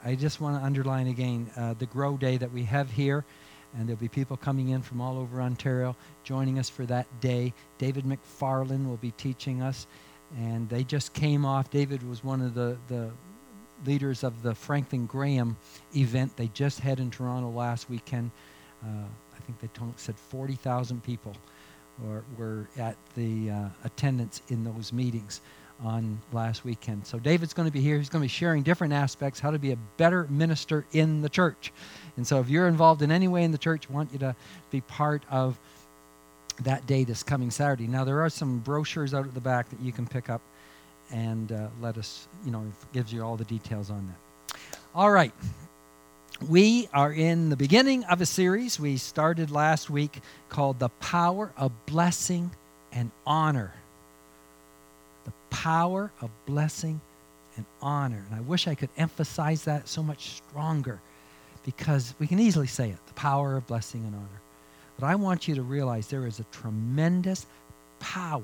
I just want to underline again the Grow Day that we have here, and there'll be people coming in from all over Ontario joining us for that day. David McFarlane will be teaching us, and they just came off. David was one of the leaders of the Franklin Graham event they just had in Toronto last weekend. I think they said 40,000 people were at the attendance in those meetings on last weekend. So David's going to be here. He's going to be sharing different aspects, how to be a better minister in the church. And so if you're involved in any way in the church, I want you to be part of that day this coming Saturday. Now, there are some brochures out at the back that you can pick up and let us, it gives you all the details on that. All right. We are in the beginning of a series we started last week called The Power of Blessing and Honor. The power of blessing and honor. And I wish I could emphasize that so much stronger, because we can easily say it, the power of blessing and honor. But I want you to realize there is a tremendous power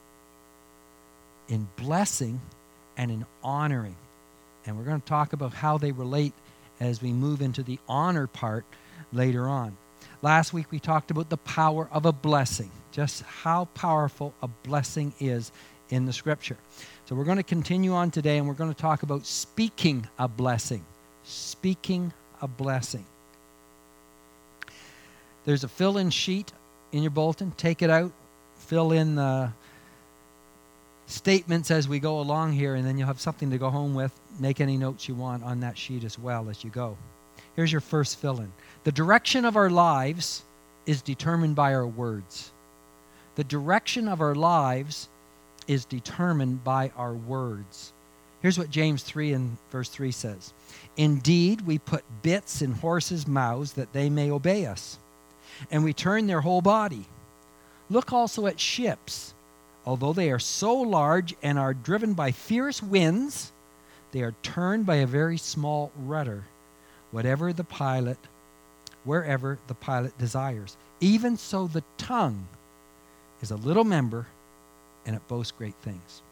in blessing and in honoring. And we're going to talk about how they relate as we move into the honor part later on. Last week we talked about the power of a blessing, just how powerful a blessing is in the Scripture. So we're going to continue on today, and we're going to talk about speaking a blessing. Speaking a blessing. There's a fill-in sheet in your bulletin. Take it out. Fill in the statements as we go along here, and then you'll have something to go home with. Make any notes you want on that sheet as well as you go. Here's your first fill-in. The direction of our lives is determined by our words. The direction of our lives is determined by our words. Here's what James 3 and verse 3 says. Indeed, we put bits in horses' mouths that they may obey us, and we turn their whole body. Look also at ships. Although they are so large and are driven by fierce winds, they are turned by a very small rudder, wherever the pilot desires. Even so, the tongue is a little member, and it boasts great things.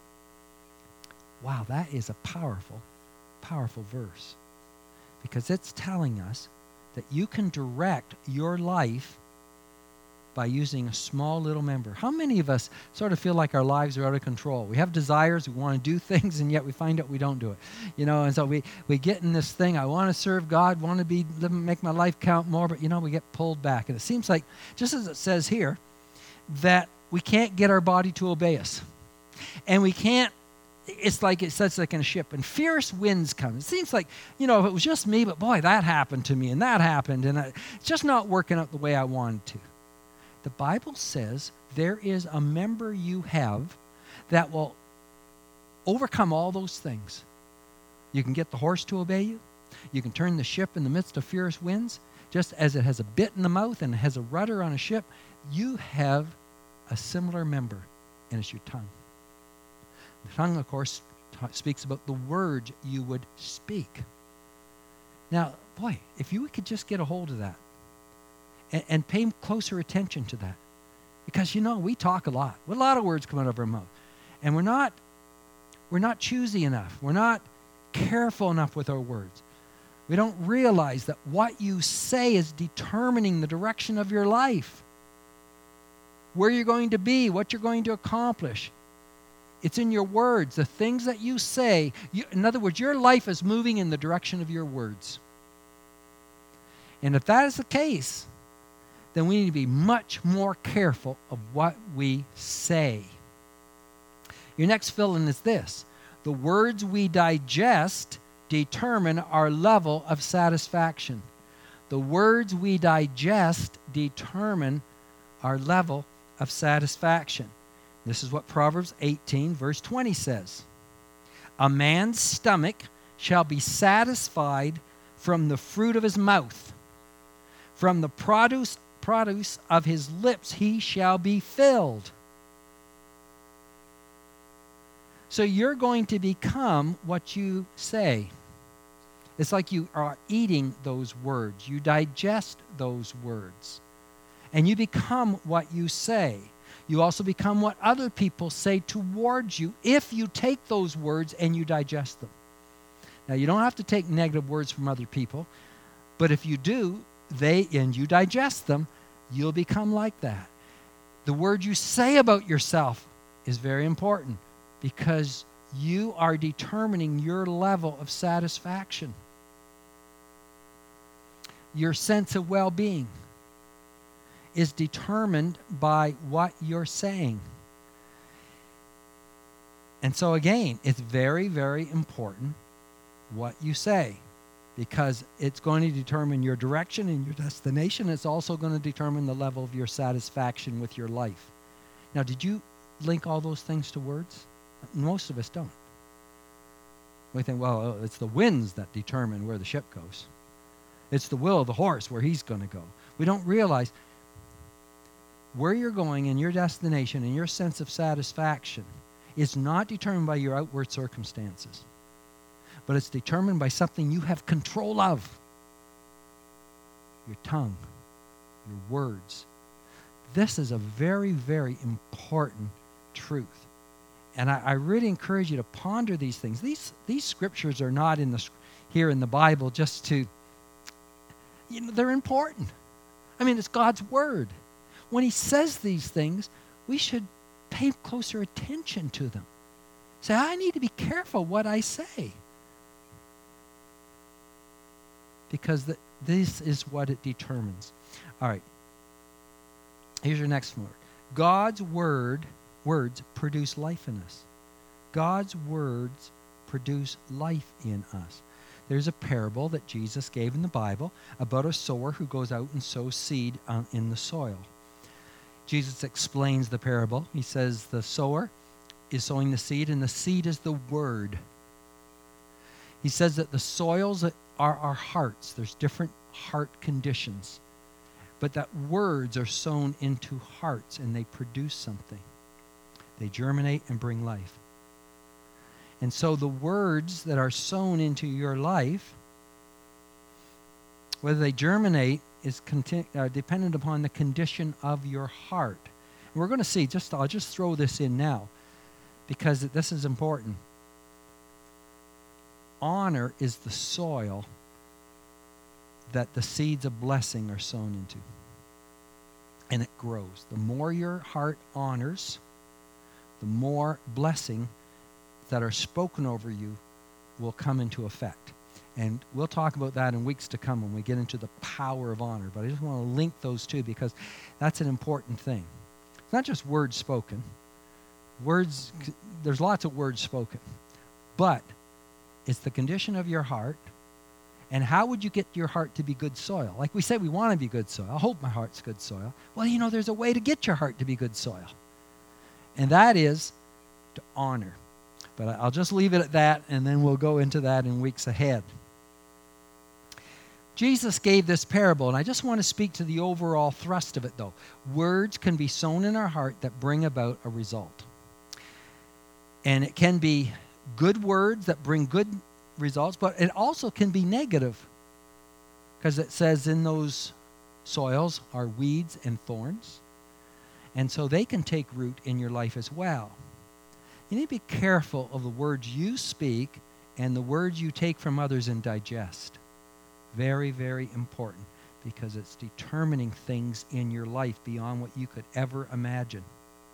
Wow, that is a powerful, powerful verse, because it's telling us that you can direct your life by using a small little member. How many of us sort of feel like our lives are out of control? We have desires, we want to do things, and yet we find out we don't do it. And so we get in this thing, I want to serve God, want to make my life count more, but we get pulled back. And it seems like, just as it says here, that we can't get our body to obey us. And we can't, it's like in a ship, and fierce winds come. It seems like, if it was just me, but boy, that happened to me, and that happened, and it's just not working out the way I wanted to. The Bible says there is a member you have that will overcome all those things. You can get the horse to obey you. You can turn the ship in the midst of fierce winds. Just as it has a bit in the mouth and it has a rudder on a ship, you have a similar member, and it's your tongue. The tongue, of course, speaks about the words you would speak. Now, boy, if you could just get a hold of that, and pay closer attention to that. Because, we talk a lot. A lot of words come out of our mouth. And we're not choosy enough. We're not careful enough with our words. We don't realize that what you say is determining the direction of your life. Where you're going to be, what you're going to accomplish. It's in your words, the things that you say. In other words, your life is moving in the direction of your words. And if that is the case, then we need to be much more careful of what we say. Your next fill-in is this. The words we digest determine our level of satisfaction. The words we digest determine our level of satisfaction. This is what Proverbs 18, verse 20 says. A man's stomach shall be satisfied from the fruit of his mouth. From the produce of his lips he shall be filled. So you're going to become what you say. It's like you are eating those words. You digest those words. And you become what you say. You also become what other people say towards you if you take those words and you digest them. Now, you don't have to take negative words from other people, but if you do, and you digest them, you'll become like that. The word you say about yourself is very important because you are determining your level of satisfaction, your sense of well-being is determined by what you're saying. And so again, it's very, very important what you say because it's going to determine your direction and your destination. It's also going to determine the level of your satisfaction with your life. Now, did you link all those things to words? Most of us don't. We think, well, it's the winds that determine where the ship goes. It's the will of the horse where he's going to go. We don't realize where you're going and your destination and your sense of satisfaction is not determined by your outward circumstances, but it's determined by something you have control of. Your tongue, your words. This is a very, very important truth. And I really encourage you to ponder these things. These scriptures are not here in the Bible just to, they're important. I mean, it's God's word. When he says these things, we should pay closer attention to them. Say, I need to be careful what I say. Because this is what it determines. All right. Here's your next word. God's words produce life in us. God's words produce life in us. There's a parable that Jesus gave in the Bible about a sower who goes out and sows seed in the soil. Jesus explains the parable. He says the sower is sowing the seed, and the seed is the word. He says that the soils are our hearts. There's different heart conditions. But that words are sown into hearts, and they produce something. They germinate and bring life. And so the words that are sown into your life, whether they germinate, is dependent upon the condition of your heart. And we're going to see, I'll just throw this in now, because this is important. Honor is the soil that the seeds of blessing are sown into. And it grows. The more your heart honors, the more blessing that are spoken over you will come into effect. And we'll talk about that in weeks to come when we get into the power of honor. But I just want to link those two because that's an important thing. It's not just words spoken. There's lots of words spoken. But it's the condition of your heart. And how would you get your heart to be good soil? Like we said, we want to be good soil. I hope my heart's good soil. Well, there's a way to get your heart to be good soil. And that is to honor. But I'll just leave it at that, and then we'll go into that in weeks ahead. Jesus gave this parable, and I just want to speak to the overall thrust of it, though. Words can be sown in our heart that bring about a result. And it can be good words that bring good results, but it also can be negative, because it says in those soils are weeds and thorns, and so they can take root in your life as well. You need to be careful of the words you speak and the words you take from others and digest. Very, very important, because it's determining things in your life beyond what you could ever imagine.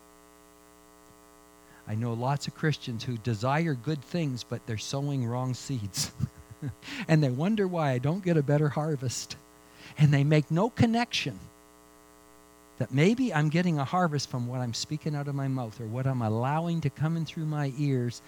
I know lots of Christians who desire good things, but they're sowing wrong seeds. And they wonder why I don't get a better harvest. And they make no connection that maybe I'm getting a harvest from what I'm speaking out of my mouth or what I'm allowing to come in through my ears.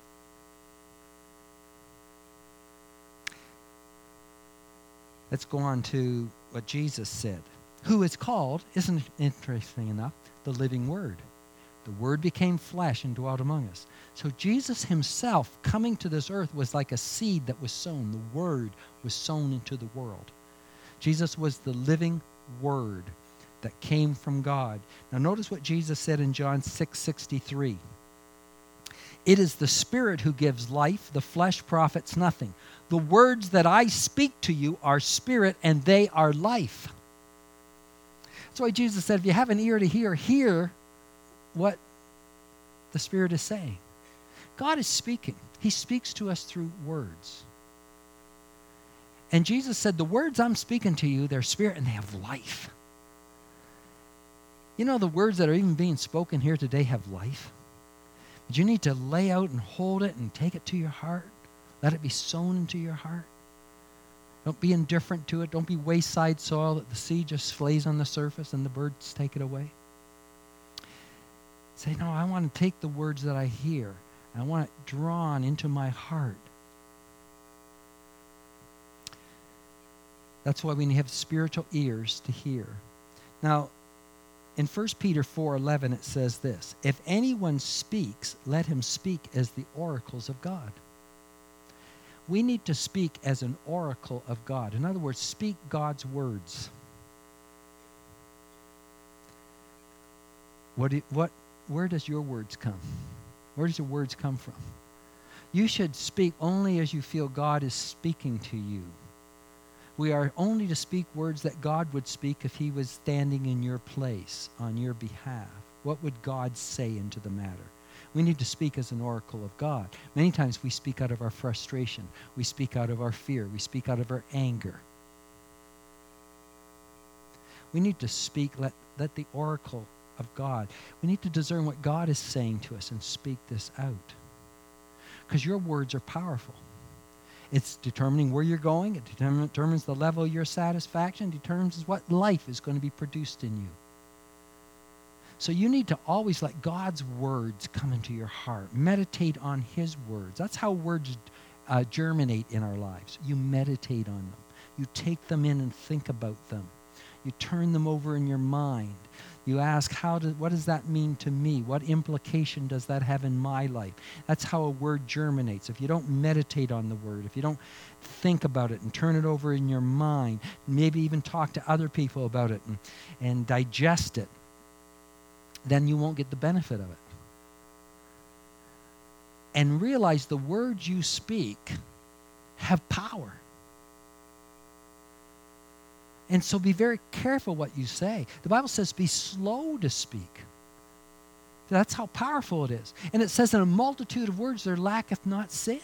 Let's go on to what Jesus said. Who is called, isn't it interesting enough, the living Word. The Word became flesh and dwelt among us. So Jesus himself coming to this earth was like a seed that was sown. The Word was sown into the world. Jesus was the living Word that came from God. Now notice what Jesus said in John 6:63. It is the Spirit who gives life, the flesh profits nothing. The words that I speak to you are spirit and they are life. That's why Jesus said, if you have an ear to hear, hear what the Spirit is saying. God is speaking. He speaks to us through words. And Jesus said, the words I'm speaking to you, they're spirit and they have life. You know, the words that are even being spoken here today have life. But you need to lay out and hold it and take it to your heart. Let it be sown into your heart. Don't be indifferent to it. Don't be wayside soil that the seed just flays on the surface and the birds take it away. Say, no, I want to take the words that I hear. I want it drawn into my heart. That's why we have spiritual ears to hear. Now, in 1 Peter 4:11, it says this, if anyone speaks, let him speak as the oracles of God. We need to speak as an oracle of God. In other words, speak God's words. Where does your words come? Where does your words come from? You should speak only as you feel God is speaking to you. We are only to speak words that God would speak if he was standing in your place on your behalf. What would God say into the matter? We need to speak as an oracle of God. Many times we speak out of our frustration. We speak out of our fear. We speak out of our anger. We need to speak, let the oracle of God. We need to discern what God is saying to us and speak this out. Because your words are powerful. It's determining where you're going. It determines the level of your satisfaction. It determines what life is going to be produced in you. So you need to always let God's words come into your heart. Meditate on his words. That's how words germinate in our lives. You meditate on them. You take them in and think about them. You turn them over in your mind. You ask, what does that mean to me? What implication does that have in my life? That's how a word germinates. If you don't meditate on the word, if you don't think about it and turn it over in your mind, maybe even talk to other people about it and digest it, then you won't get the benefit of it. And realize the words you speak have power. And so be very careful what you say. The Bible says be slow to speak. That's how powerful it is. And it says in a multitude of words there lacketh not sin.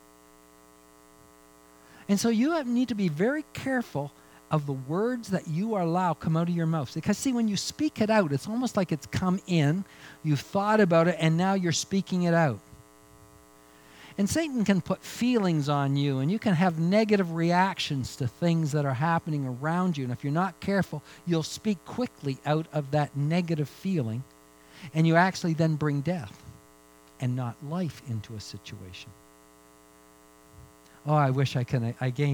And so you need to be very careful of the words that you allow come out of your mouth. Because see, when you speak it out, it's almost like it's come in, you've thought about it, and now you're speaking it out. And Satan can put feelings on you, and you can have negative reactions to things that are happening around you. And if you're not careful, you'll speak quickly out of that negative feeling, and you actually then bring death and not life into a situation. Oh, I wish I could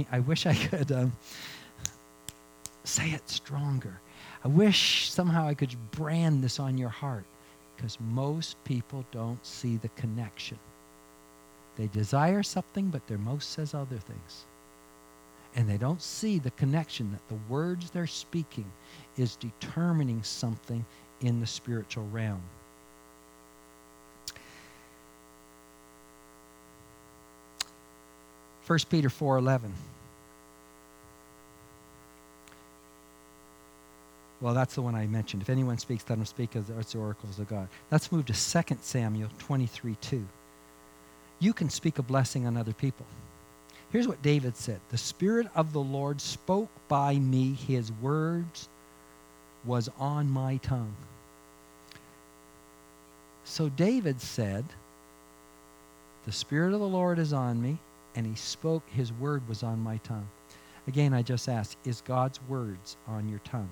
say it stronger. I wish somehow I could brand this on your heart, because most people don't see the connection. They desire something, but their mouth says other things. And they don't see the connection that the words they're speaking is determining something in the spiritual realm. First Peter 4:11. Well, that's the one I mentioned. If anyone speaks, let him speak as the oracles of God. Let's move to 2 Samuel 23:2. You can speak a blessing on other people. Here's what David said. The Spirit of the Lord spoke by me. His words was on my tongue. So David said, the Spirit of the Lord is on me, and he spoke, his word was on my tongue. Again, I just ask, is God's words on your tongue?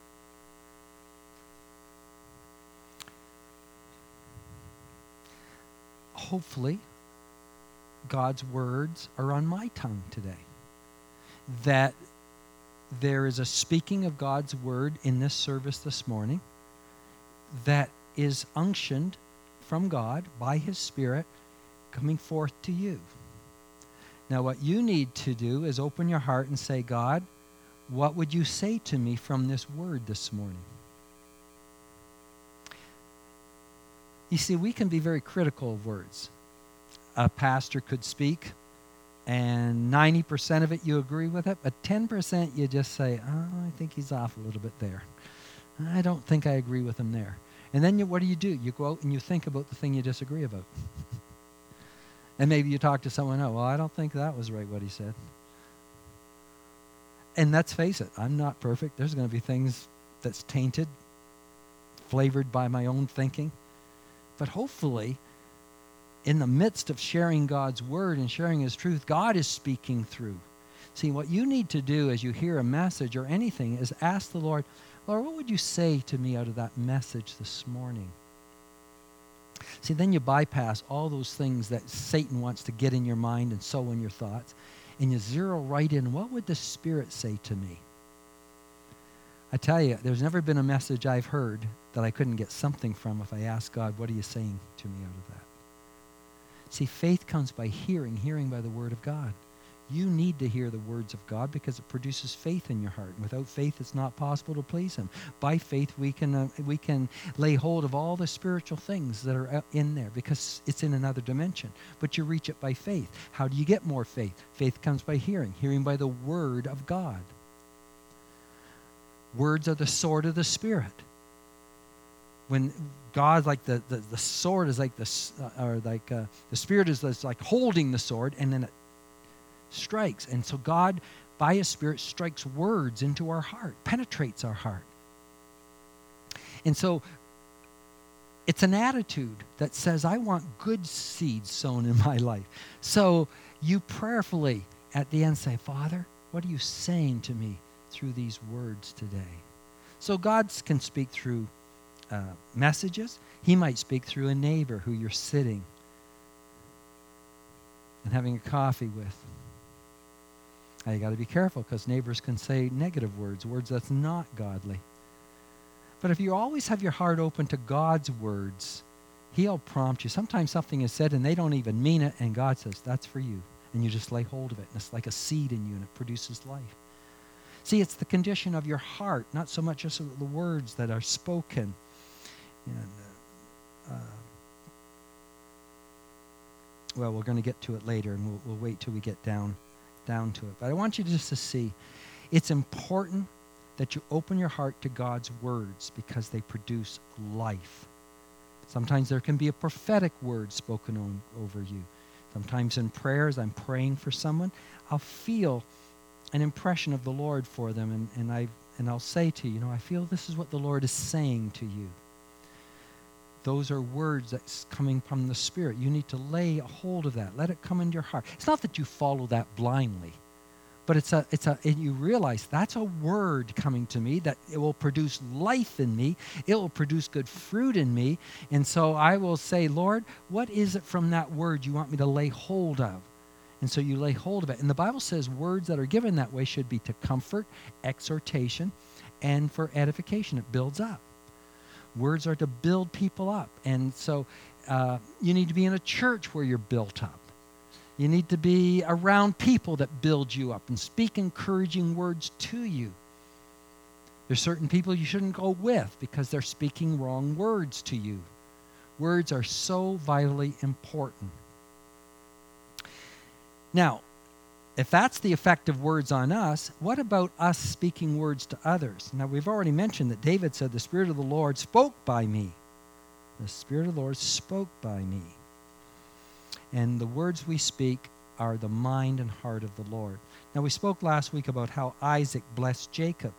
Hopefully, God's words are on my tongue today. That there is a speaking of God's word in this service this morning that is unctioned from God by his Spirit coming forth to you. Now, what you need to do is open your heart and say, God, what would you say to me from this word this morning? You see, we can be very critical of words. A pastor could speak, and 90% of it you agree with it, but 10% you just say, oh, I think he's off a little bit there. I don't think I agree with him there. And then what do? You go out and you think about the thing you disagree about. And maybe you talk to someone else, well, I don't think that was right what he said. And let's face it, I'm not perfect. There's going to be things that's tainted, flavored by my own thinking. But hopefully, in the midst of sharing God's word and sharing his truth, God is speaking through. See, what you need to do as you hear a message or anything is ask the Lord, Lord, what would you say to me out of that message this morning? See, then you bypass all those things that Satan wants to get in your mind and sow in your thoughts, and you zero right in, what would the Spirit say to me? I tell you, there's never been a message I've heard that I couldn't get something from if I asked God, what are you saying to me out of that? See, faith comes by hearing, hearing by the word of God. You need to hear the words of God because it produces faith in your heart. And without faith, it's not possible to please him. By faith, we can lay hold of all the spiritual things that are in there because it's in another dimension. But you reach it by faith. How do you get more faith? Faith comes by hearing, hearing by the word of God. Words are the sword of the Spirit. When God, like the sword is like the Spirit is like holding the sword, and then it strikes. And so God, by his Spirit, strikes words into our heart, penetrates our heart. And so it's an attitude that says, I want good seeds sown in my life. So you prayerfully at the end say, Father, what are you saying to me through these words today? So God can speak through messages. He might speak through a neighbor who you're sitting and having a coffee with. Now, you got to be careful because neighbors can say negative words, words that's not godly. But if you always have your heart open to God's words, he'll prompt you. Sometimes something is said and they don't even mean it, and God says, that's for you. And you just lay hold of it, and it's like a seed in you, and it produces life. See, it's the condition of your heart, not so much just the words that are spoken. And, well, we're going to get to it later, and we'll wait till we get down to it. But I want you just to see, it's important that you open your heart to God's words because they produce life. Sometimes there can be a prophetic word spoken over you. Sometimes in prayers, I'm praying for someone, I'll feel an impression of the Lord for them, and I'll say to you, I feel this is what the Lord is saying to you. Those are words that's coming from the Spirit. You need to lay a hold of that. Let it come into your heart. It's not that you follow that blindly, but and you realize that's a word coming to me, that it will produce life in me. It will produce good fruit in me. And so I will say, Lord, what is it from that word you want me to lay hold of? And so you lay hold of it. And the Bible says words that are given that way should be to comfort, exhortation, and for edification. It builds up. Words are to build people up. And so you need to be in a church where you're built up. You need to be around people that build you up and speak encouraging words to you. There's certain people you shouldn't go with because they're speaking wrong words to you. Words are so vitally important. Now, if that's the effect of words on us, what about us speaking words to others? Now, we've already mentioned that David said, the Spirit of the Lord spoke by me. The Spirit of the Lord spoke by me. And the words we speak are the mind and heart of the Lord. Now, we spoke last week about how Isaac blessed Jacob.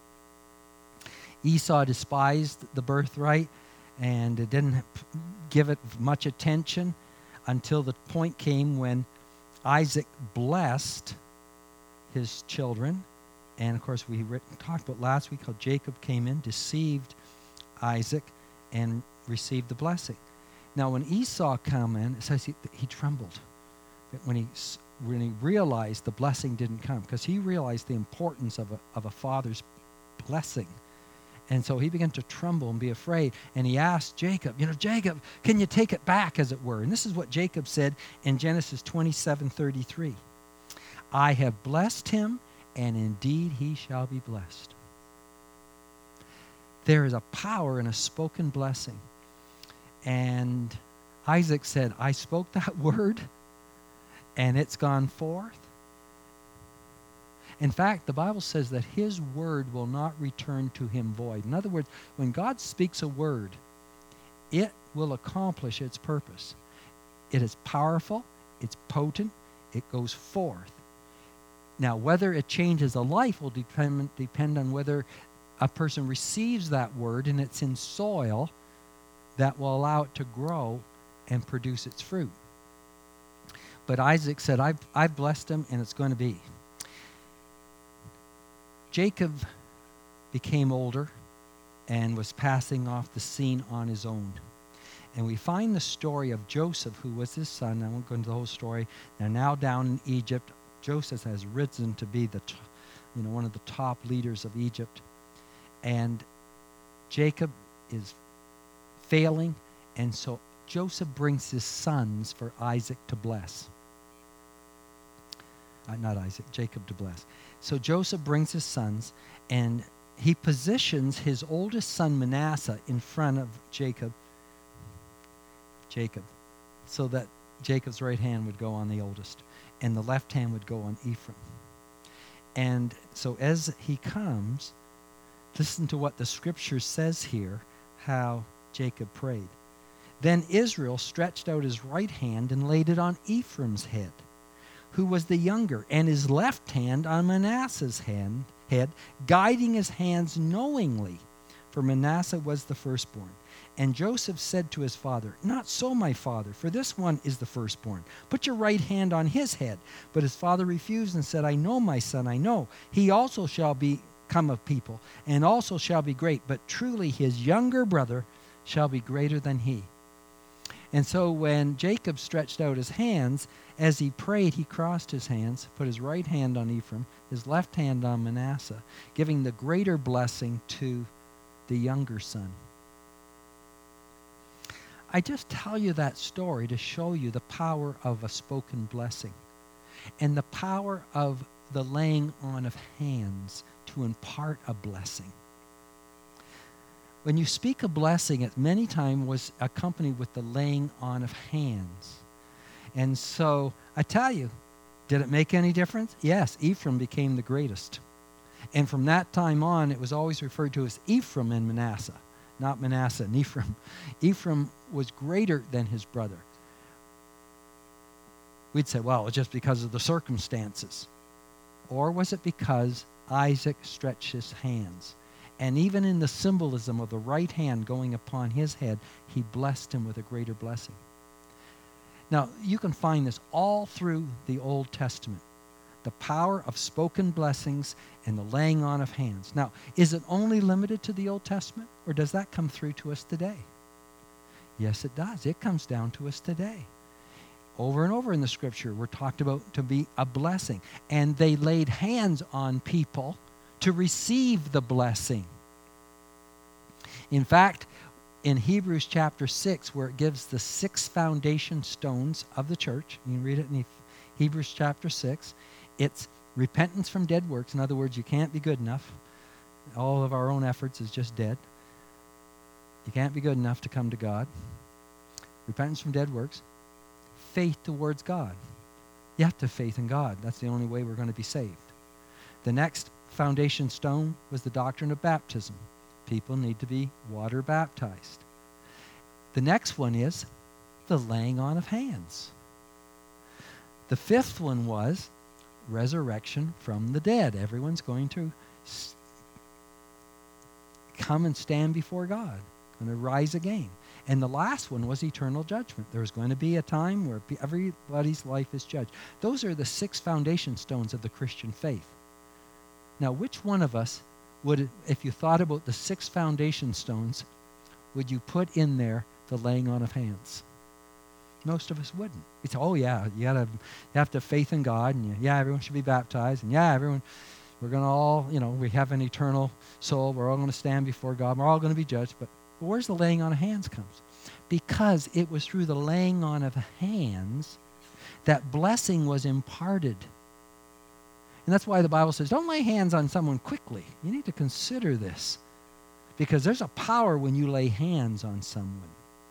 Esau despised the birthright and didn't give it much attention until the point came when Isaac blessed his children. And of course, we talked about last week how Jacob came in, deceived Isaac, and received the blessing. Now, when Esau came in, it says he trembled when he realized the blessing didn't come, because he realized the importance of a father's blessing. And so he began to tremble and be afraid. And he asked Jacob, Jacob, can you take it back, as it were? And this is what Jacob said in Genesis 27:33. I have blessed him, and indeed he shall be blessed. There is a power in a spoken blessing. And Isaac said, I spoke that word, and it's gone forth. In fact, the Bible says that his word will not return to him void. In other words, when God speaks a word, it will accomplish its purpose. It is powerful, it's potent, it goes forth. Now, whether it changes a life will depend on whether a person receives that word and it's in soil that will allow it to grow and produce its fruit. But Isaac said, I've blessed him, and it's going to be. Jacob became older and was passing off the scene on his own. And we find the story of Joseph, who was his son. I won't go into the whole story. They're now down in Egypt. Joseph has risen to be one of the top leaders of Egypt. And Jacob is failing, and so Joseph brings his sons for Isaac to bless. Not Isaac, Jacob to bless. So Joseph brings his sons, and he positions his oldest son Manasseh in front of Jacob, so that Jacob's right hand would go on the oldest, and the left hand would go on Ephraim. And so as he comes, listen to what the scripture says here, how Jacob prayed. Then Israel stretched out his right hand and laid it on Ephraim's head, who was the younger, and his left hand on Manasseh's head, guiding his hands knowingly, for Manasseh was the firstborn. And Joseph said to his father, Not so, my father, for this one is the firstborn. Put your right hand on his head. But his father refused and said, I know, my son, I know. He also shall become a people, and also shall be great. But truly his younger brother shall be greater than he. And so when Jacob stretched out his hands, as he prayed, he crossed his hands, put his right hand on Ephraim, his left hand on Manasseh, giving the greater blessing to the younger son. I just tell you that story to show you the power of a spoken blessing and the power of the laying on of hands to impart a blessing. When you speak a blessing, it many times was accompanied with the laying on of hands. And so, I tell you, did it make any difference? Yes, Ephraim became the greatest. And from that time on, it was always referred to as Ephraim and Manasseh, not Manasseh and Ephraim. Ephraim was greater than his brother. We'd say, well, it's just because of the circumstances. Or was it because Isaac stretched his hands? And even in the symbolism of the right hand going upon his head, he blessed him with a greater blessing. Now, you can find this all through the Old Testament. The power of spoken blessings and the laying on of hands. Now, is it only limited to the Old Testament, or does that come through to us today? Yes, it does. It comes down to us today. Over and over in the Scripture, we're talked about to be a blessing. And they laid hands on people to receive the blessing. In fact, in Hebrews chapter 6, where it gives the 6 foundation stones of the church, you can read it in Hebrews chapter 6, it's repentance from dead works. In other words, you can't be good enough. All of our own efforts is just dead. You can't be good enough to come to God. Repentance from dead works. Faith towards God. You have to have faith in God. That's the only way we're going to be saved. The next foundation stone was the doctrine of baptism. People need to be water baptized. The next one is the laying on of hands. The 5th one was resurrection from the dead. Everyone's going to come and stand before God, going to rise again. And the last one was eternal judgment. There's going to be a time where everybody's life is judged. Those are the 6 foundation stones of the Christian faith. Now, which one of us would, if you thought about the 6 foundation stones, would you put in there the laying on of hands? Most of us wouldn't. It's, oh yeah, you have to have faith in God, and everyone should be baptized, and we're going to all, we have an eternal soul, we're all going to stand before God, we're all going to be judged, but where's the laying on of hands comes? Because it was through the laying on of hands that blessing was imparted. And that's why the Bible says, don't lay hands on someone quickly. You need to consider this, because there's a power when you lay hands on someone.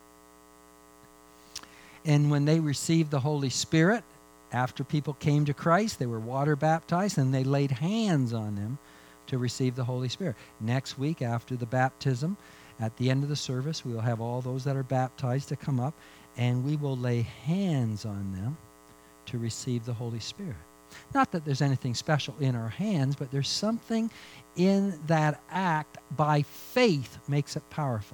And when they received the Holy Spirit, after people came to Christ, they were water baptized, and they laid hands on them to receive the Holy Spirit. Next week, after the baptism, at the end of the service, we will have all those that are baptized to come up, and we will lay hands on them to receive the Holy Spirit. Not that there's anything special in our hands, but there's something in that act by faith makes it powerful.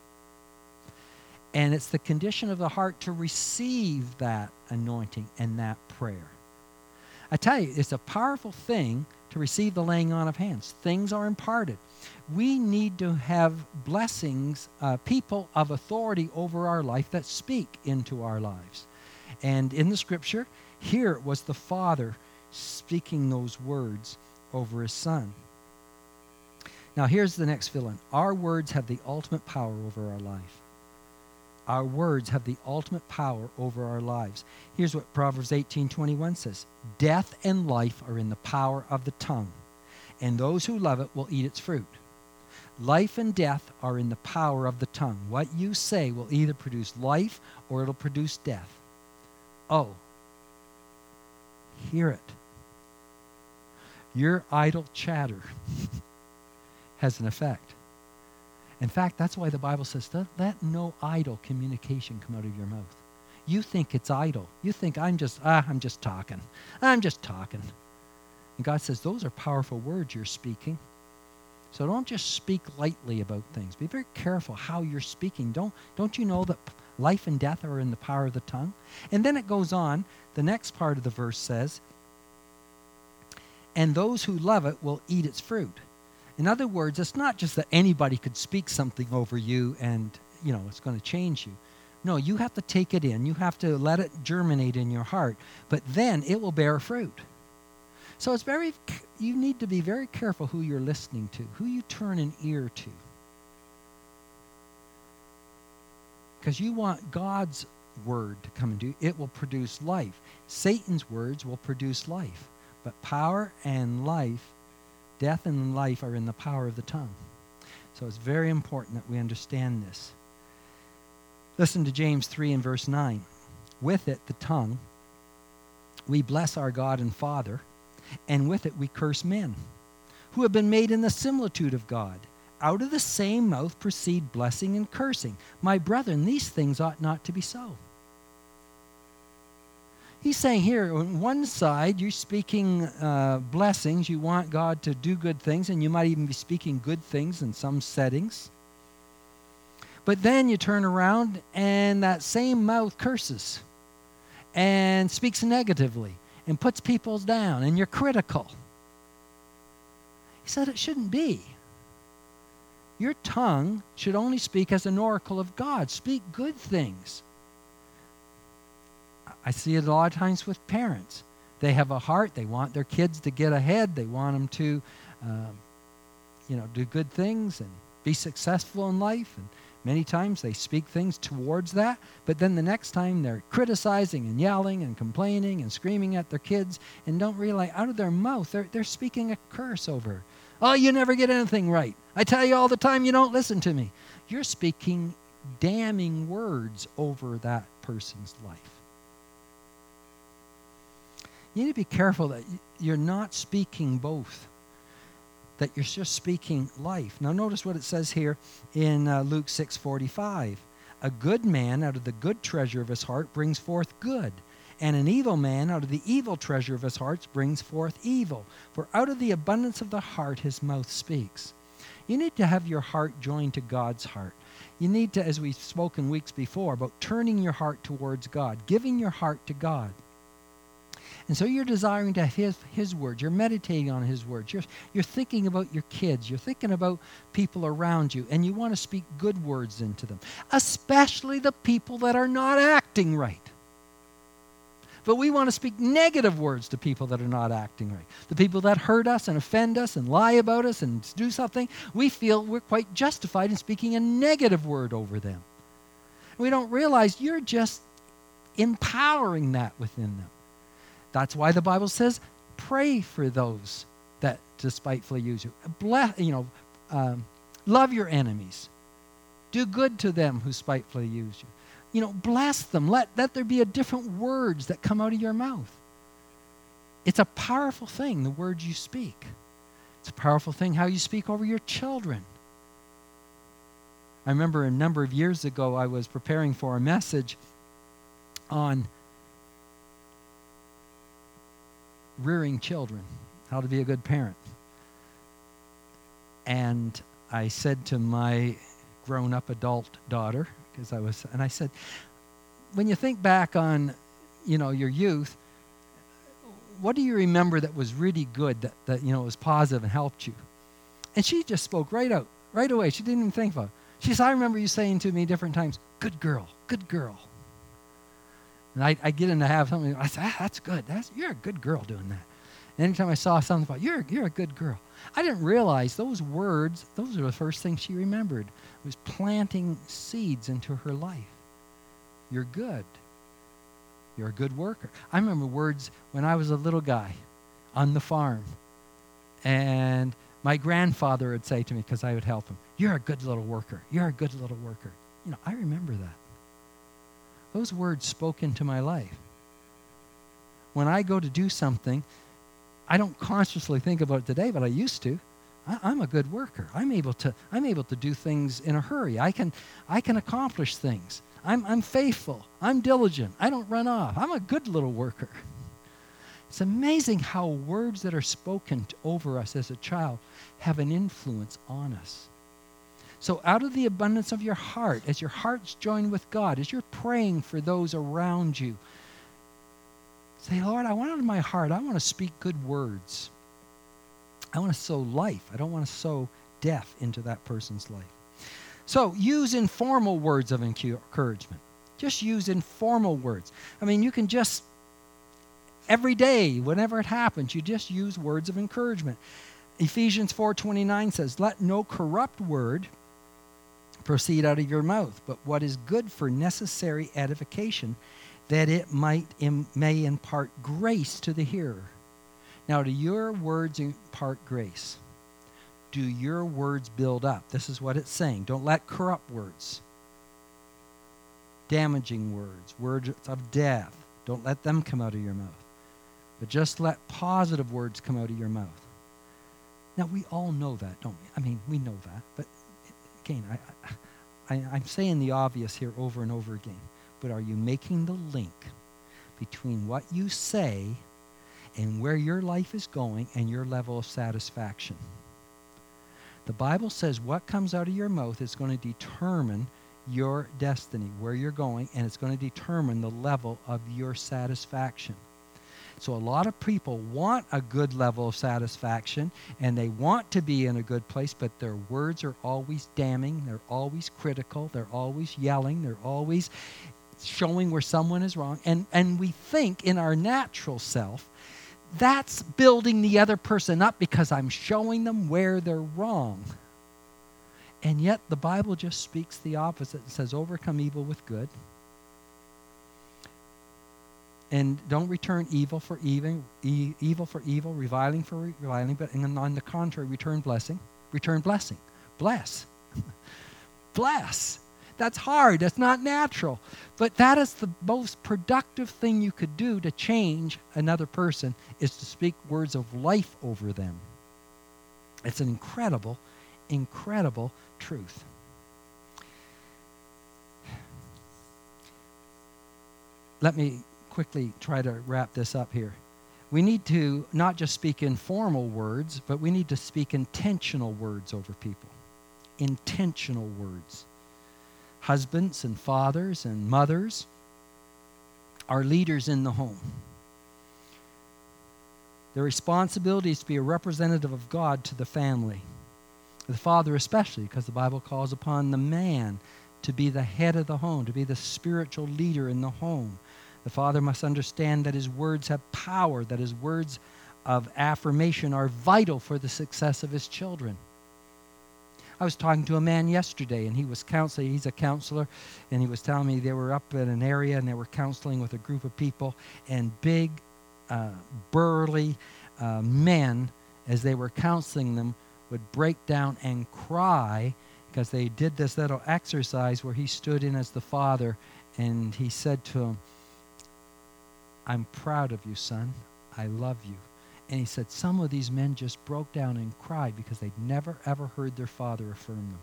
And it's the condition of the heart to receive that anointing and that prayer. I tell you, it's a powerful thing to receive the laying on of hands. Things are imparted. We need to have blessings, people of authority over our life that speak into our lives. And in the scripture, here it was the Father speaking those words over his Son. Now here's the next fill-in. Our words have the ultimate power over our life. Our words have the ultimate power over our lives. Here's what Proverbs 18:21 says. Death and life are in the power of the tongue, and those who love it will eat its fruit. Life and death are in the power of the tongue. What you say will either produce life or it'll produce death. Oh, hear it. Your idle chatter has an effect. In fact, that's why the Bible says, let no idle communication come out of your mouth. You think it's idle. You think, I'm just talking. I'm just talking. And God says, those are powerful words you're speaking. So don't just speak lightly about things. Be very careful how you're speaking. Don't you know that life and death are in the power of the tongue? And then it goes on. The next part of the verse says, and those who love it will eat its fruit. In other words, it's not just that anybody could speak something over you and, it's going to change you. No, you have to take it in. You have to let it germinate in your heart. But then it will bear fruit. So you need to be very careful who you're listening to, who you turn an ear to. Because you want God's word to come into you. It will produce life. Satan's words will produce life. But power and life, death and life are in the power of the tongue. So it's very important that we understand this. Listen to James 3 and verse 9. With it, the tongue, we bless our God and Father, and with it we curse men, who have been made in the similitude of God. Out of the same mouth proceed blessing and cursing. My brethren, these things ought not to be so. He's saying here, on one side, you're speaking blessings. You want God to do good things, and you might even be speaking good things in some settings. But then you turn around, and that same mouth curses and speaks negatively and puts people down, and you're critical. He said it shouldn't be. Your tongue should only speak as an oracle of God. Speak good things. I see it a lot of times with parents. They have a heart. They want their kids to get ahead. They want them to, do good things and be successful in life. And many times they speak things towards that. But then the next time they're criticizing and yelling and complaining and screaming at their kids and don't realize out of their mouth they're speaking a curse over. Oh, you never get anything right. I tell you all the time you don't listen to me. You're speaking damning words over that person's life. You need to be careful that you're not speaking both, that you're just speaking life. Now notice what it says here in Luke 6:45. A good man out of the good treasure of his heart brings forth good, and an evil man out of the evil treasure of his heart brings forth evil. For out of the abundance of the heart his mouth speaks. You need to have your heart joined to God's heart. You need to, as we've spoken weeks before, about turning your heart towards God, giving your heart to God. And so you're desiring to have his words. You're meditating on his words. You're thinking about your kids. You're thinking about people around you. And you want to speak good words into them, especially the people that are not acting right. But we want to speak negative words to people that are not acting right. The people that hurt us and offend us and lie about us and do something, we feel we're quite justified in speaking a negative word over them. We don't realize you're just empowering that within them. That's why the Bible says, pray for those that despitefully use you. Love your enemies. Do good to them who spitefully use you. Bless them. Let there be a different words that come out of your mouth. It's a powerful thing, the words you speak. It's a powerful thing how you speak over your children. I remember a number of years ago, I was preparing for a message on rearing children, how to be a good parent. And I said to my grown-up adult daughter, I said, when you think back on, your youth, what do you remember that was really good, that was positive and helped you? And she just spoke right out, right away. She didn't even think about it. She said, I remember you saying to me different times, good girl, good girl. And I get in to have something, I say, that's good. You're a good girl doing that. And anytime I saw something about, you're a good girl. I didn't realize those words, those are the first things she remembered. It was planting seeds into her life. You're good. You're a good worker. I remember words when I was a little guy on the farm. And my grandfather would say to me, because I would help him, you're a good little worker. You're a good little worker. I remember that. Those words spoke into my life. When I go to do something, I don't consciously think about it today, but I used to. I'm a good worker. I'm able to do things in a hurry. I can accomplish things. I'm faithful. I'm diligent. I don't run off. I'm a good little worker. It's amazing how words that are spoken over us as a child have an influence on us. So out of the abundance of your heart, as your heart's joined with God, as you're praying for those around you, say, Lord, I want out of my heart, I want to speak good words. I want to sow life. I don't want to sow death into that person's life. So use informal words of encouragement. Just use informal words. I mean, you can just, every day, whenever it happens, you just use words of encouragement. Ephesians 4:29 says, let no corrupt word proceed out of your mouth, but what is good for necessary edification, that it may impart grace to the hearer. Now, do your words impart grace? Do your words build up? This is what it's saying. Don't let corrupt words, damaging words, words of death, don't let them come out of your mouth. But just let positive words come out of your mouth. Now, we all know that, don't we? I mean, we know that. But again, I'm saying the obvious here over and over again. But are you making the link between what you say and where your life is going and your level of satisfaction? The Bible says what comes out of your mouth is going to determine your destiny, where you're going, and it's going to determine the level of your satisfaction. So a lot of people want a good level of satisfaction, and they want to be in a good place, but their words are always damning, they're always critical, they're always yelling, they're always showing where someone is wrong. And we think in our natural self, that's building the other person up because I'm showing them where they're wrong. And yet the Bible just speaks the opposite. It says, overcome evil with good. And don't return evil for evil, reviling for reviling, but on the contrary, return blessing. Return blessing. Bless. Bless. That's hard. That's not natural. But that is the most productive thing you could do to change another person, is to speak words of life over them. It's an incredible, incredible truth. Let me quickly try to wrap this up here. We need to not just speak informal words, but we need to speak intentional words over people. Intentional words. Husbands and fathers and mothers are leaders in the home. Their responsibility is to be a representative of God to the family. The father especially, because the Bible calls upon the man to be the head of the home, to be the spiritual leader in the home. The father must understand that his words have power, that his words of affirmation are vital for the success of his children. I was talking to a man yesterday, and he was counseling. He's a counselor, and he was telling me they were up in an area, and they were counseling with a group of people, and big, burly men, as they were counseling them, would break down and cry because they did this little exercise where he stood in as the father, and he said to him, I'm proud of you, son. I love you. And he said some of these men just broke down and cried because they'd never, ever heard their father affirm them.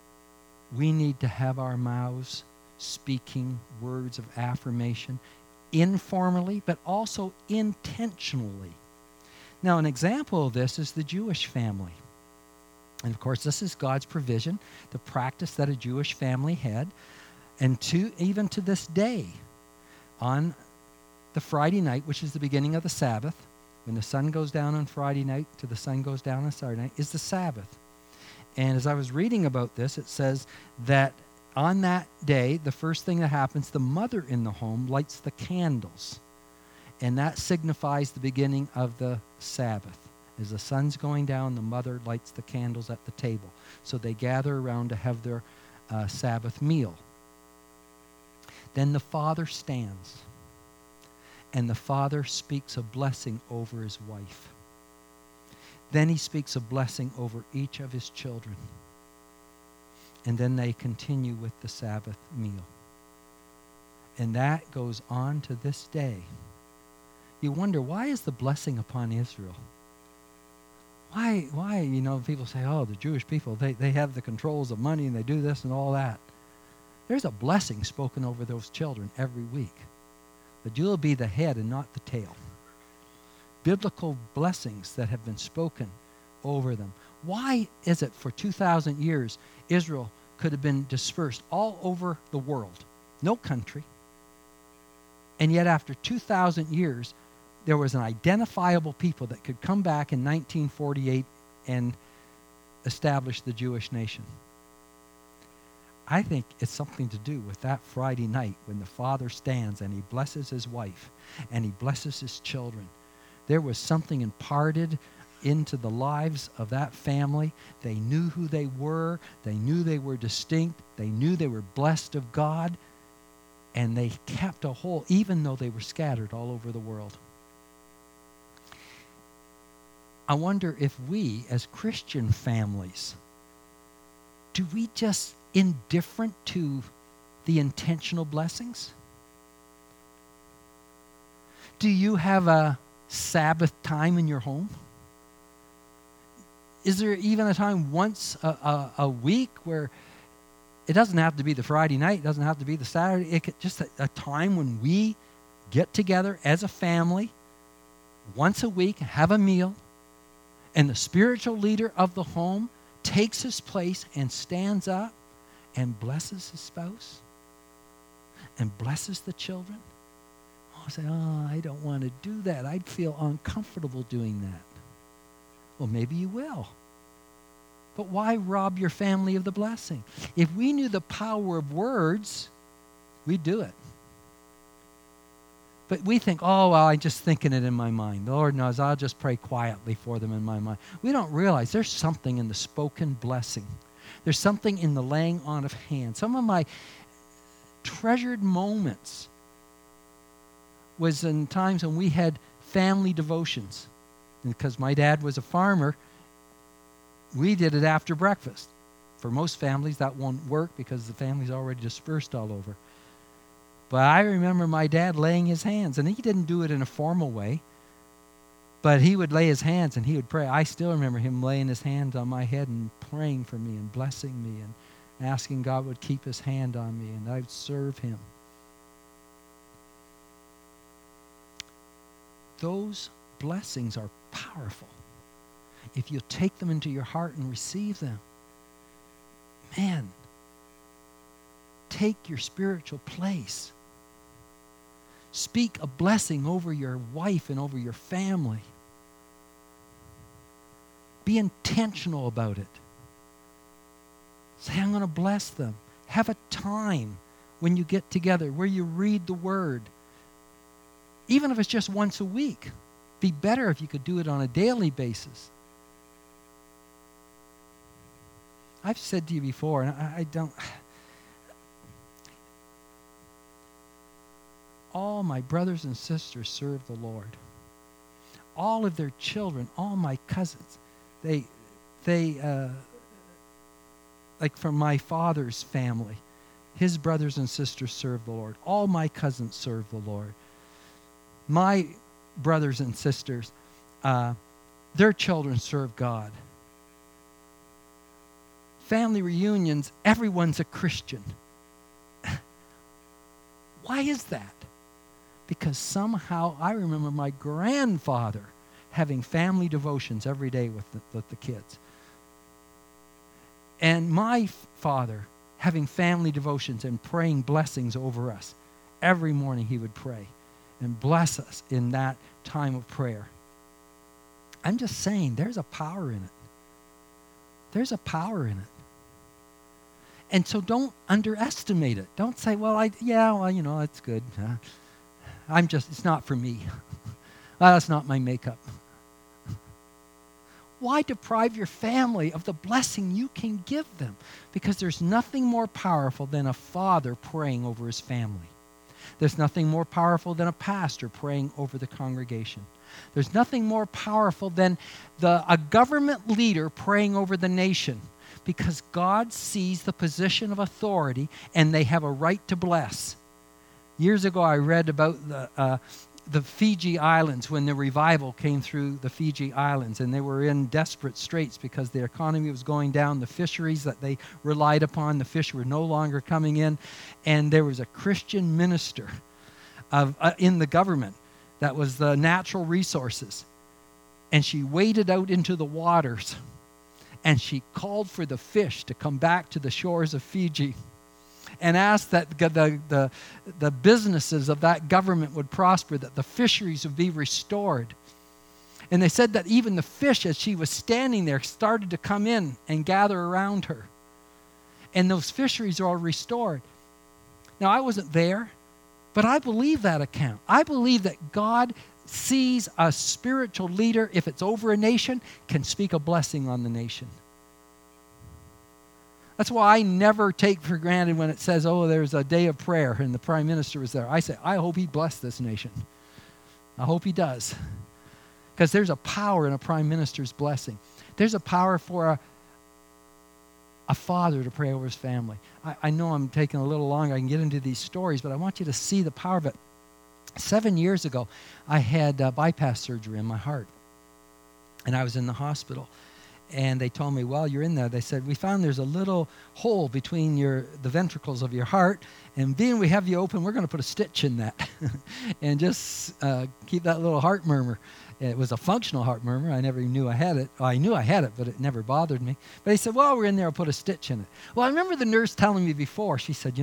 We need to have our mouths speaking words of affirmation informally, but also intentionally. Now, an example of this is the Jewish family. And of course, this is God's provision, the practice that a Jewish family had. And even to this day, on the Friday night, which is the beginning of the Sabbath, when the sun goes down on Friday night to the sun goes down on Saturday night, is the Sabbath. And as I was reading about this, it says that on that day, the first thing that happens, the mother in the home lights the candles. And that signifies the beginning of the Sabbath. As the sun's going down, the mother lights the candles at the table. So they gather around to have their Sabbath meal. Then the father stands, and the father speaks a blessing over his wife. Then he speaks a blessing over each of his children. And then they continue with the Sabbath meal. And that goes on to this day. You wonder, why is the blessing upon Israel? Why, people say, oh, the Jewish people, they have the controls of money and they do this and all that. There's a blessing spoken over those children every week. But you'll be the head and not the tail. Biblical blessings that have been spoken over them. Why is it for 2,000 years Israel could have been dispersed all over the world? No country. And yet after 2,000 years, there was an identifiable people that could come back in 1948 and establish the Jewish nation. I think it's something to do with that Friday night when the father stands and he blesses his wife and he blesses his children. There was something imparted into the lives of that family. They knew who they were. They knew they were distinct. They knew they were blessed of God. And they kept a hold, even though they were scattered all over the world. I wonder if we, as Christian families, do we just indifferent to the intentional blessings? Do you have a Sabbath time in your home? Is there even a time once a week where it doesn't have to be the Friday night, it doesn't have to be the Saturday, it could just a time when we get together as a family once a week, have a meal, and the spiritual leader of the home takes his place and stands up and blesses his spouse and blesses the children? I say, I don't want to do that. I'd feel uncomfortable doing that. Well, maybe you will. But why rob your family of the blessing? If we knew the power of words, we'd do it. But we think, I'm just thinking it in my mind. The Lord knows, I'll just pray quietly for them in my mind. We don't realize there's something in the spoken blessing. There's something in the laying on of hands. Some of my treasured moments was in times when we had family devotions. And because my dad was a farmer, we did it after breakfast. For most families, that won't work because the family's already dispersed all over. But I remember my dad laying his hands, and he didn't do it in a formal way, but he would lay his hands and he would pray. I still remember him laying his hands on my head and praying for me and blessing me and asking God would keep his hand on me and I would serve him. Those blessings are powerful if you take them into your heart and receive them. Man, take your spiritual place. Speak a blessing over your wife and over your family. Be intentional about it. Say, I'm going to bless them. Have a time when you get together where you read the Word. Even if it's just once a week. Be better if you could do it on a daily basis. I've said to you before, and I don't... All my brothers and sisters serve the Lord. All of their children, all my cousins, they like from my father's family, his brothers and sisters serve the Lord. All my cousins serve the Lord. My brothers and sisters, their children serve God. Family reunions, everyone's a Christian. Why is that? because somehow I remember my grandfather having family devotions every day with the kids. And my father having family devotions and praying blessings over us. Every morning he would pray and bless us in that time of prayer. I'm just saying, there's a power in it. There's a power in it. And so don't underestimate it. Don't say, well, it's good. It's not for me. That's not my makeup. Why deprive your family of the blessing you can give them? Because there's nothing more powerful than a father praying over his family. There's nothing more powerful than a pastor praying over the congregation. There's nothing more powerful than a government leader praying over the nation, because God sees the position of authority and they have a right to bless. Years ago, I read about the Fiji Islands when the revival came through the Fiji Islands, and they were in desperate straits because their economy was going down. The fisheries that they relied upon, the fish were no longer coming in, and there was a Christian minister in the government that was the natural resources, and she waded out into the waters, and she called for the fish to come back to the shores of Fiji, and asked that the businesses of that government would prosper, that the fisheries would be restored. And they said that even the fish, as she was standing there, started to come in and gather around her. And those fisheries are all restored. Now, I wasn't there, but I believe that account. I believe that God sees a spiritual leader, if it's over a nation, can speak a blessing on the nation. That's why I never take for granted when it says, oh, there's a day of prayer and the prime minister was there. I say, I hope he bless this nation. I hope he does. Because there's a power in a prime minister's blessing. There's a power for a father to pray over his family. I know I'm taking a little long. I can get into these stories, but I want you to see the power of it. 7 years ago, I had bypass surgery in my heart. And I was in the hospital. And they told me, well, you're in there. They said, we found there's a little hole between the ventricles of your heart. And being we have you open, we're going to put a stitch in that. And just keep that little heart murmur. It was a functional heart murmur. I never knew I had it. Well, I knew I had it, but it never bothered me. But he said, well, we're in there. I'll put a stitch in it. Well, I remember the nurse telling me before. She said,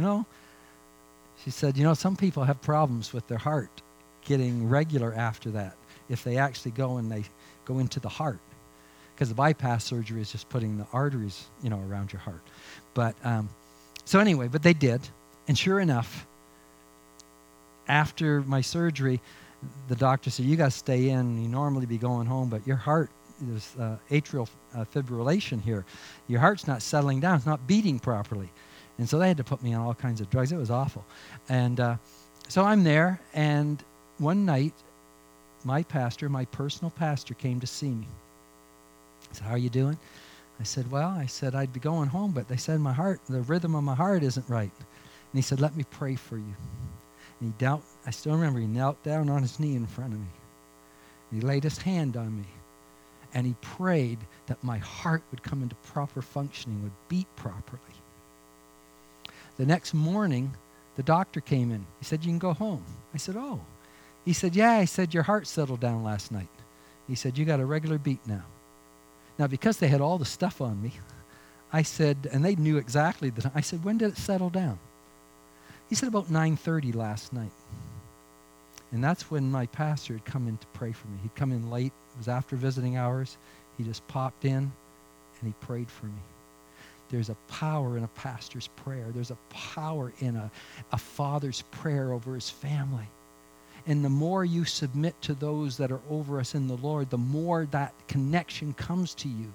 some people have problems with their heart getting regular after that if they actually go and they go into the heart. Because the bypass surgery is just putting the arteries, around your heart. But but they did. And sure enough, after my surgery, the doctor said, you got to stay in. You normally be going home, but your heart, there's atrial fibrillation here. Your heart's not settling down. It's not beating properly. And so they had to put me on all kinds of drugs. It was awful. And so I'm there, and one night, my personal pastor, came to see me. He said, how are you doing? I said, I'd be going home, but they said the rhythm of my heart isn't right. And he said, let me pray for you. And I still remember, he knelt down on his knee in front of me. And he laid his hand on me. And he prayed that my heart would come into proper functioning, would beat properly. The next morning, the doctor came in. He said, you can go home. I said, oh. He said, yeah. He said, your heart settled down last night. He said, you got a regular beat now. Now, because they had all the stuff on me, I said, and they knew exactly the time. I said, when did it settle down? He said, about 9:30 last night. And that's when my pastor had come in to pray for me. He'd come in late. It was after visiting hours. He just popped in, and he prayed for me. There's a power in a pastor's prayer. There's a power in a father's prayer over his family. And the more you submit to those that are over us in the Lord, the more that connection comes to you.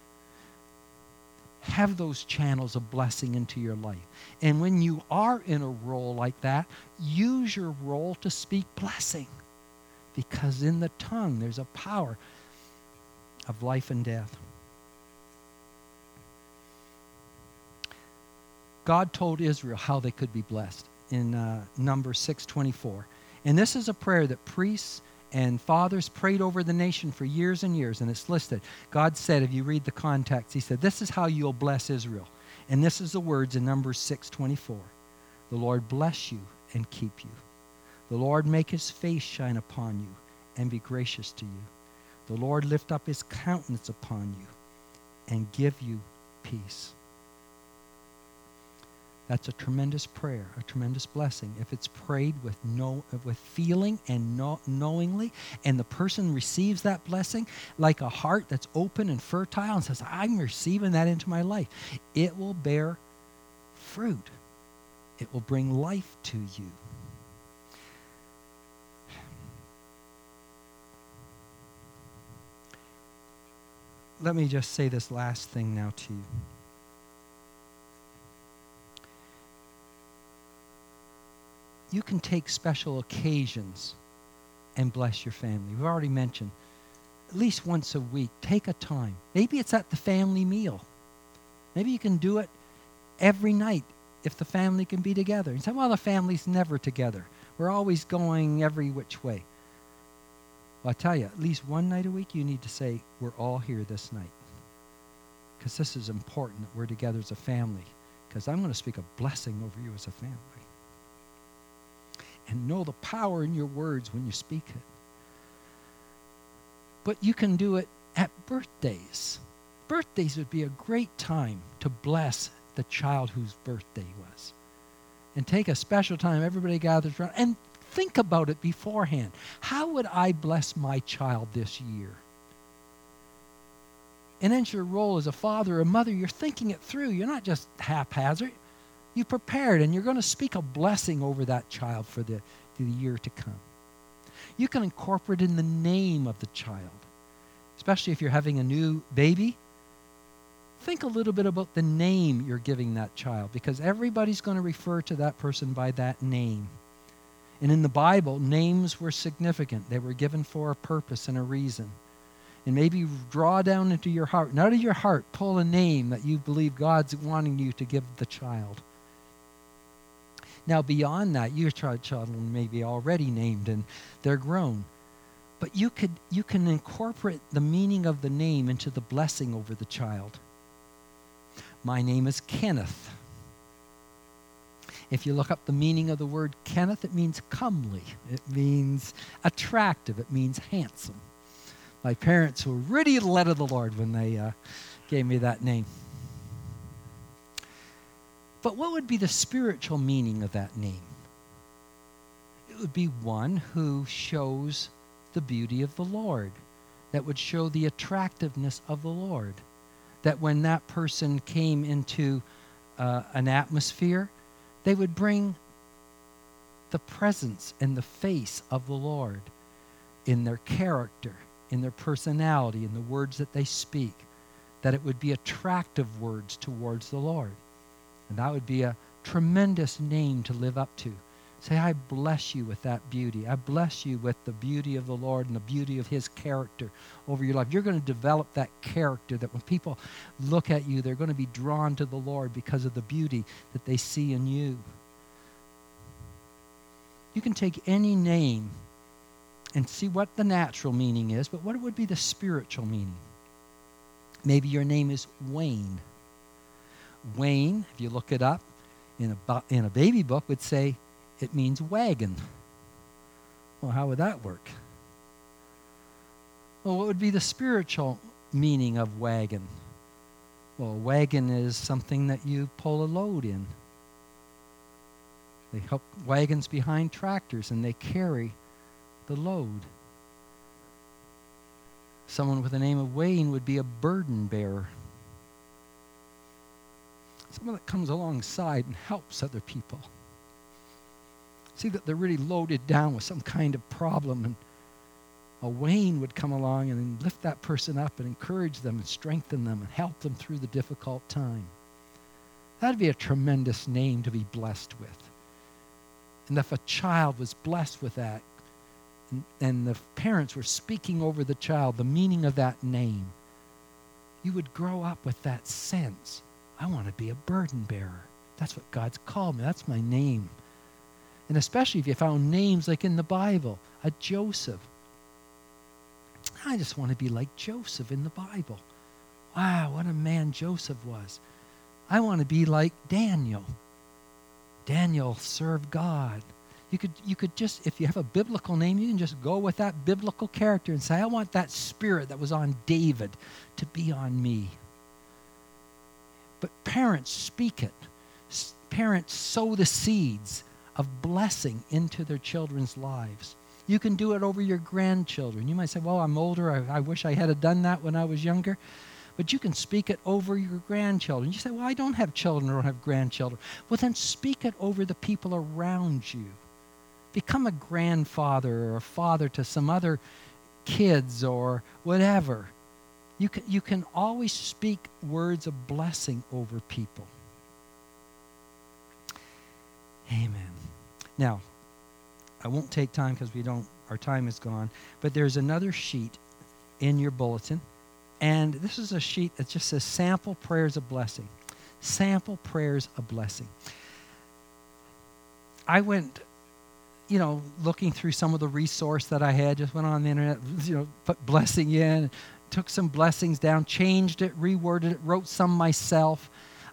Have those channels of blessing into your life. And when you are in a role like that, use your role to speak blessing. Because in the tongue, there's a power of life and death. God told Israel how they could be blessed in Numbers 6:24. And this is a prayer that priests and fathers prayed over the nation for years and years, and it's listed. God said, if you read the context, he said, this is how you'll bless Israel. And this is the words in Numbers 6:24. The Lord bless you and keep you. The Lord make his face shine upon you and be gracious to you. The Lord lift up his countenance upon you and give you peace. That's a tremendous prayer, a tremendous blessing. If it's prayed with feeling and knowingly, and the person receives that blessing like a heart that's open and fertile and says, I'm receiving that into my life, it will bear fruit. It will bring life to you. Let me just say this last thing now to you. You can take special occasions and bless your family. We've already mentioned at least once a week, take a time. Maybe it's at the family meal. Maybe you can do it every night if the family can be together. You say, well, the family's never together. We're always going every which way. Well, I tell you, at least one night a week, you need to say, we're all here this night. Because this is important that we're together as a family. Because I'm going to speak a blessing over you as a family. And know the power in your words when you speak it. But you can do it at birthdays. Birthdays would be a great time to bless the child whose birthday was. And take a special time, everybody gathers around, and think about it beforehand. How would I bless my child this year? And in your role as a father or mother, you're thinking it through. You're not just haphazard. You prepared, and you're going to speak a blessing over that child for the year to come. You can incorporate in the name of the child, especially if you're having a new baby. Think a little bit about the name you're giving that child, because everybody's going to refer to that person by that name. And in the Bible, names were significant. They were given for a purpose and a reason. And maybe draw down into your heart, and out of your heart, pull a name that you believe God's wanting you to give the child. Now, beyond that, your child may be already named and they're grown. But you can incorporate the meaning of the name into the blessing over the child. My name is Kenneth. If you look up the meaning of the word Kenneth, it means comely. It means attractive. It means handsome. My parents were really led of the Lord when they gave me that name. But what would be the spiritual meaning of that name? It would be one who shows the beauty of the Lord, that would show the attractiveness of the Lord, that when that person came into an atmosphere, they would bring the presence and the face of the Lord in their character, in their personality, in the words that they speak, that it would be attractive words towards the Lord. And that would be a tremendous name to live up to. Say, I bless you with that beauty. I bless you with the beauty of the Lord and the beauty of his character over your life. You're going to develop that character that when people look at you, they're going to be drawn to the Lord because of the beauty that they see in you. You can take any name and see what the natural meaning is, but what would be the spiritual meaning? Maybe your name is Wayne. Wayne, if you look it up in a baby book, would say it means wagon. Well, how would that work? Well, what would be the spiritual meaning of wagon? Well, a wagon is something that you pull a load in. They help wagons behind tractors, and they carry the load. Someone with the name of Wayne would be a burden bearer. Someone that comes alongside and helps other people. See that they're really loaded down with some kind of problem, and a Wayne would come along and lift that person up and encourage them and strengthen them and help them through the difficult time. That'd be a tremendous name to be blessed with. And if a child was blessed with that, and the parents were speaking over the child the meaning of that name, you would grow up with that sense. I want to be a burden bearer. That's what God's called me. That's my name. And especially if you found names like in the Bible, a Joseph. I just want to be like Joseph in the Bible. Wow, what a man Joseph was. I want to be like Daniel. Daniel served God. You could just, if you have a biblical name, you can just go with that biblical character and say, I want that spirit that was on David to be on me. But parents, speak it. Parents, sow the seeds of blessing into their children's lives. You can do it over your grandchildren. You might say, well, I'm older. I wish I had done that when I was younger. But you can speak it over your grandchildren. You say, well, I don't have children or don't have grandchildren. Well, then speak it over the people around you. Become a grandfather or a father to some other kids or whatever. You can always speak words of blessing over people. Amen. Now, I won't take time because our time is gone, but there's another sheet in your bulletin, and this is a sheet that just says sample prayers of blessing. Sample prayers of blessing. I went, looking through some of the resource that I had, just went on the internet, put blessing in, took some blessings down, changed it, reworded it, wrote some myself.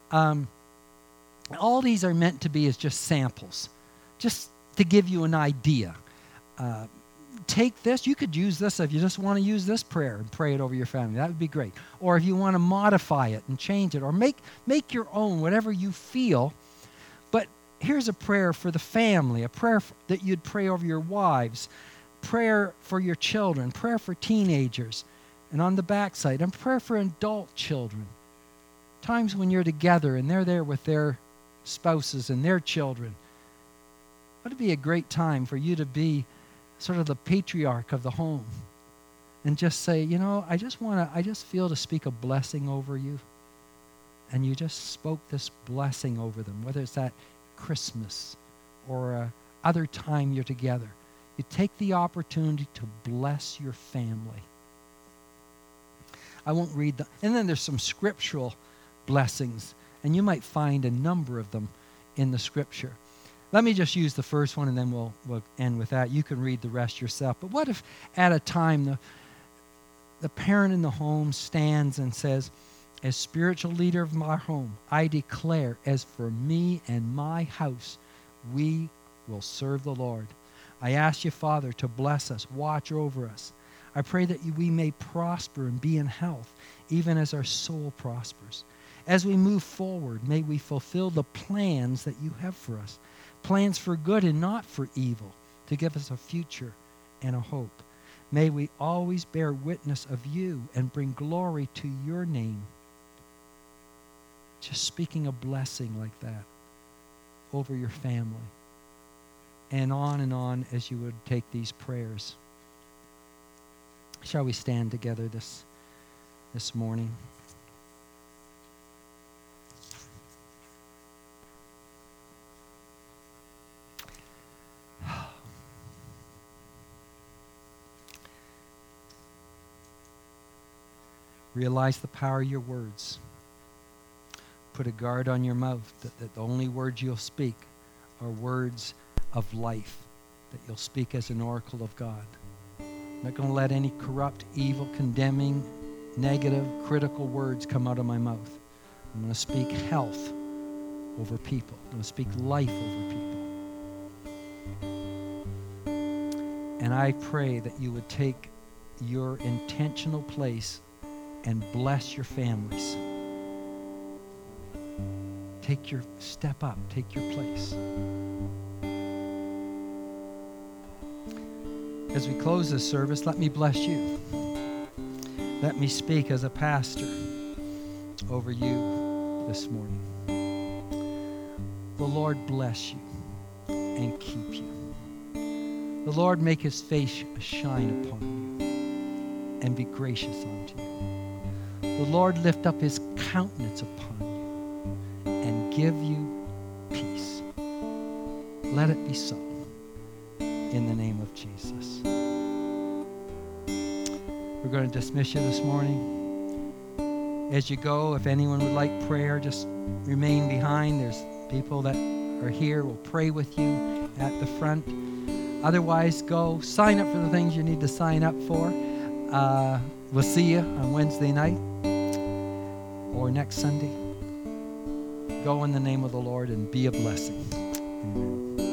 All these are meant to be as just samples, just to give you an idea. Take this. You could use this if you just want to use this prayer and pray it over your family. That would be great. Or if you want to modify it and change it, or make your own, whatever you feel. But here's a prayer for the family, a prayer that you'd pray over your wives, prayer for your children, prayer for teenagers, and on the backside, and prayer for adult children. Times when you're together and they're there with their spouses and their children. Would it be a great time for you to be sort of the patriarch of the home and just say, I just feel to speak a blessing over you. And you just spoke this blessing over them, whether it's at Christmas or other time you're together. You take the opportunity to bless your family. I won't read them. And then there's some scriptural blessings, and you might find a number of them in the scripture. Let me just use the first one, and then we'll end with that. You can read the rest yourself. But what if at a time the parent in the home stands and says, as spiritual leader of my home, I declare, as for me and my house, we will serve the Lord. I ask you, Father, to bless us, watch over us. I pray that we may prosper and be in health, even as our soul prospers. As we move forward, may we fulfill the plans that you have for us. Plans for good and not for evil, to give us a future and a hope. May we always bear witness of you and bring glory to your name. Just speaking a blessing like that over your family. And on as you would take these prayers. Shall we stand together this morning? Realize the power of your words. Put a guard on your mouth that the only words you'll speak are words of life, that you'll speak as an oracle of God. I'm not going to let any corrupt, evil, condemning, negative, critical words come out of my mouth. I'm going to speak health over people. I'm going to speak life over people. And I pray that you would take your intentional place and bless your families. Step up, take your place. As we close this service, let me bless you. Let me speak as a pastor over you this morning. The Lord bless you and keep you. The Lord make his face shine upon you and be gracious unto you. The Lord lift up his countenance upon you and give you peace. Let it be so in the name of Jesus. We're going to dismiss you this morning. As you go, if anyone would like prayer, just remain behind. There's people that are here will pray with you at the front. Otherwise, go sign up for the things you need to sign up for. We'll see you on Wednesday night or next Sunday. Go in the name of the Lord and be a blessing. Amen.